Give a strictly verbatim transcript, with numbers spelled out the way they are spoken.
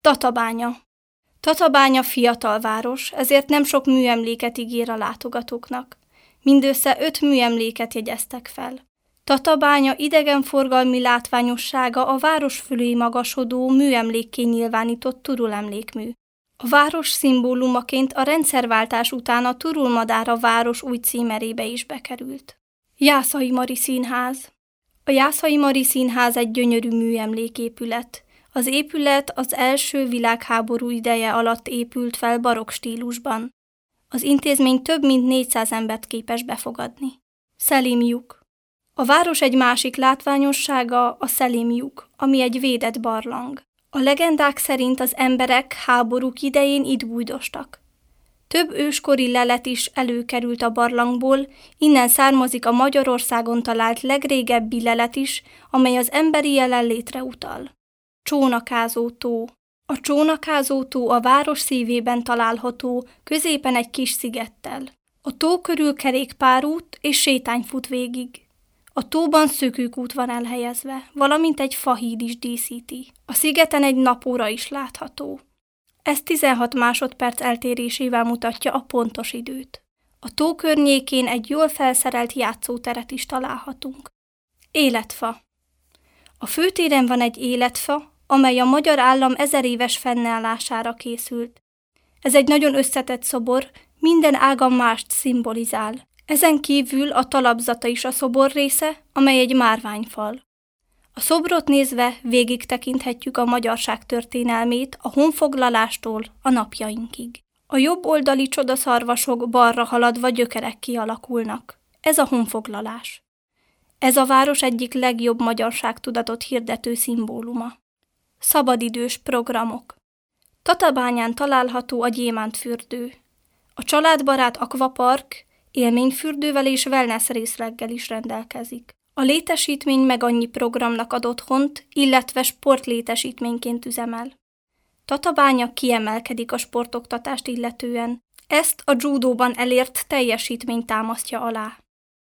Tatabánya. Tatabánya fiatal város, ezért nem sok műemléket ígér a látogatóknak. Mindössze öt műemléket jegyeztek fel. Tatabánya idegenforgalmi látványossága a város fölé magasodó műemlékké nyilvánított Turul emlékmű. A város szimbólumaként a rendszerváltás után a Turul Madára város új címerébe is bekerült. Jászai Mari Színház. A Jászai Mari Színház egy gyönyörű műemléképület. Az épület az első világháború ideje alatt épült fel barokk stílusban. Az intézmény több mint négyszáz embert képes befogadni. Szelim lyuk. A város egy másik látványossága a Szelim lyuk, ami egy védett barlang. A legendák szerint az emberek háborúk idején itt bújdostak. Több őskori lelet is előkerült a barlangból, innen származik a Magyarországon talált legrégebbi lelet is, amely az emberi jelenlétre utal. Csónakázó tó. A Csónakázó tó a város szívében található, középen egy kis szigettel. A tó körül kerékpárút és sétány fut végig. A tóban szökőkút van elhelyezve, valamint egy fahíd is díszíti. A szigeten egy napóra is látható. Ez tizenhat másodperc eltérésével mutatja a pontos időt. A tó környékén egy jól felszerelt játszóteret is találhatunk. Életfa. A főtéren van egy életfa, amely a magyar állam ezeréves fennállására készült. Ez egy nagyon összetett szobor, minden ága mást szimbolizál. Ezen kívül a talapzata is a szobor része, amely egy márványfal. A szobrot nézve végig tekinthetjük a magyarság történelmét a honfoglalástól a napjainkig. A jobb oldali csodaszarvasok balra haladva gyökerek kialakulnak. Ez a honfoglalás. Ez a város egyik legjobb magyarságtudatot hirdető szimbóluma. Szabadidős programok. Tatabányán található a Gyémántfürdő. A családbarát akvapark élményfürdővel és wellness részleggel is rendelkezik. A létesítmény meg annyi programnak ad otthont, illetve sportlétesítményként üzemel. Tatabánya kiemelkedik a sportoktatást illetően. Ezt a judóban elért teljesítmény támasztja alá.